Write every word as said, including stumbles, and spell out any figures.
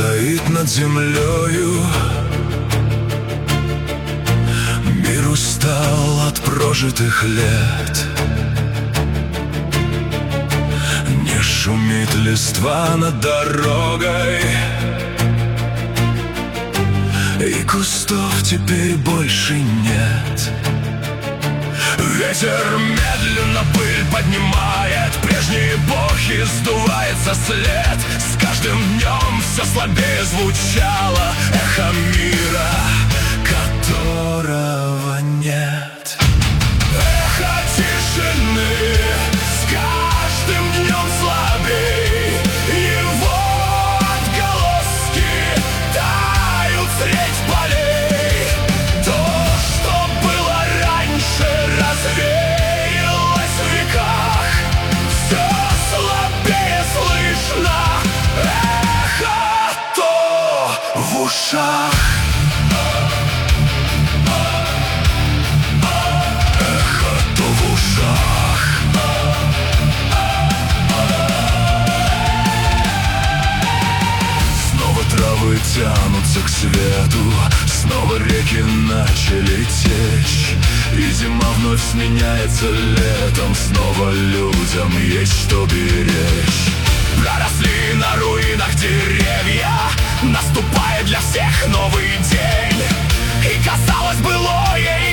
стоит над землею. Мир устал от прожитых лет. Не шумит листва над дорогой, и кустов теперь больше нет. Ветер медленно пыль поднимает, прежней эпохи сдувается след. С каждым днем все слабее звучало эхо мира, которого нет. Эхо тишины с каждым днем слабей, его отголоски тают средь полей. То, что было раньше, развеялось в веках. Все слабее слышно, эхо то в ушах. Эхо то в ушах. Снова травы тянутся к свету, снова реки начали течь, и зима вновь сменяется летом. Снова людям есть что беречь. Проросли на руинах деревья, наступает для всех новый день, и казалось, былое